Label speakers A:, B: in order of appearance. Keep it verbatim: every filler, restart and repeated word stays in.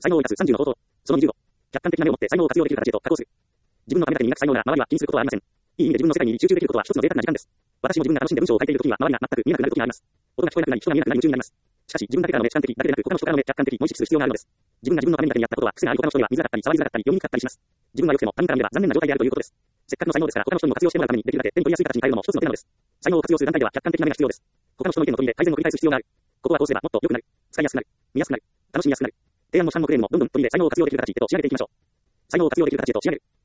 A: 才能を生かすさんじゅうの方法。そのにじゅうご。客観的な目を持って才能を活用できる形へと加工する。自分のためだけに磨く才能が周りは気にすることはありません。いい意味で自分の世界に集中できることは一つの贅沢な時間です。私も自分が楽しんで文章を書いているときには周りが全く見えなくなるときがあります。音が聞こえなくなり、人が見えなくなり夢中になります。しかし自分だけからの目主観的だけでなく他の人からの目客観的も意識する必要があるのです。自分が自分のためにだけにやったことは癖があり他の人には見づらかったり触りづらかったり読みにくかったりします。自分が良くても他人から見れば残念な状態であるということです。せっかくの才能ですから他の人にも活用してもらうためにできるだけ手に取りやすい形に変えるのも一つの手なのです。才能を活用する段階では客観的な目が必要です。他の人の意見の取り入れ改善を繰り返す必要がある。ここはこうすればもっと良くなる。使いやすくなる。見やすくなる。楽しみやすくなる。提案も批判もクレームもどんどん取り入れ才能を活用できる形へと仕上げていきましょう。才能を活用できる形へと仕上げる。